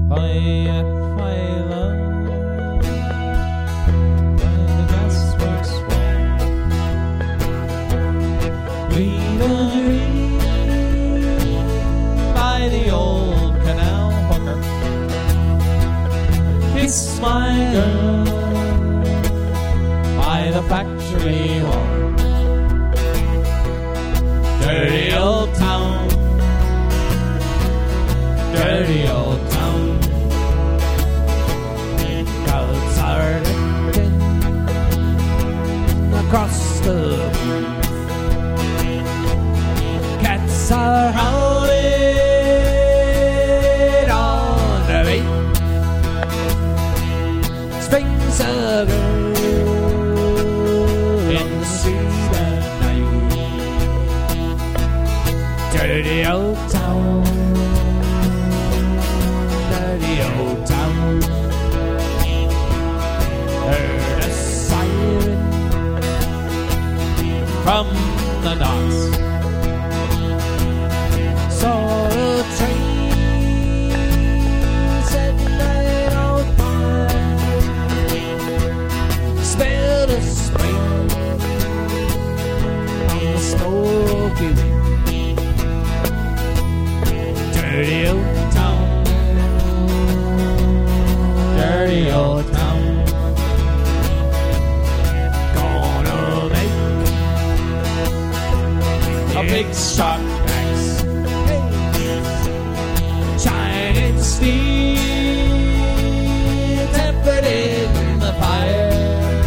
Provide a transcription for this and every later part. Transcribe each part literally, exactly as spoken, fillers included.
Quiet, quiet love. By the gasworks wall. Read a read by the old canal hooker. Kiss my girl by the factory wall. Dirty old town, dirty old town. Crowds are looking across the blue. Cats are howling on the beat. Springs a girl in the street at night. Dirty old town, dirty old town. Heard a siren from the docks. Saw a train setting right out by. Smelled a spring on the smoky wind. Dirty old town, dirty old town. Gonna make a big shark axe, shining steel, tempered in the fire.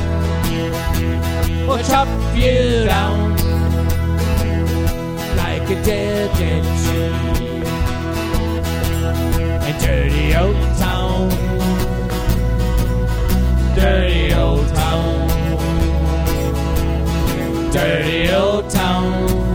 Will chop you down like a dead, dead tree. And dirty old town, dirty old town, dirty old town.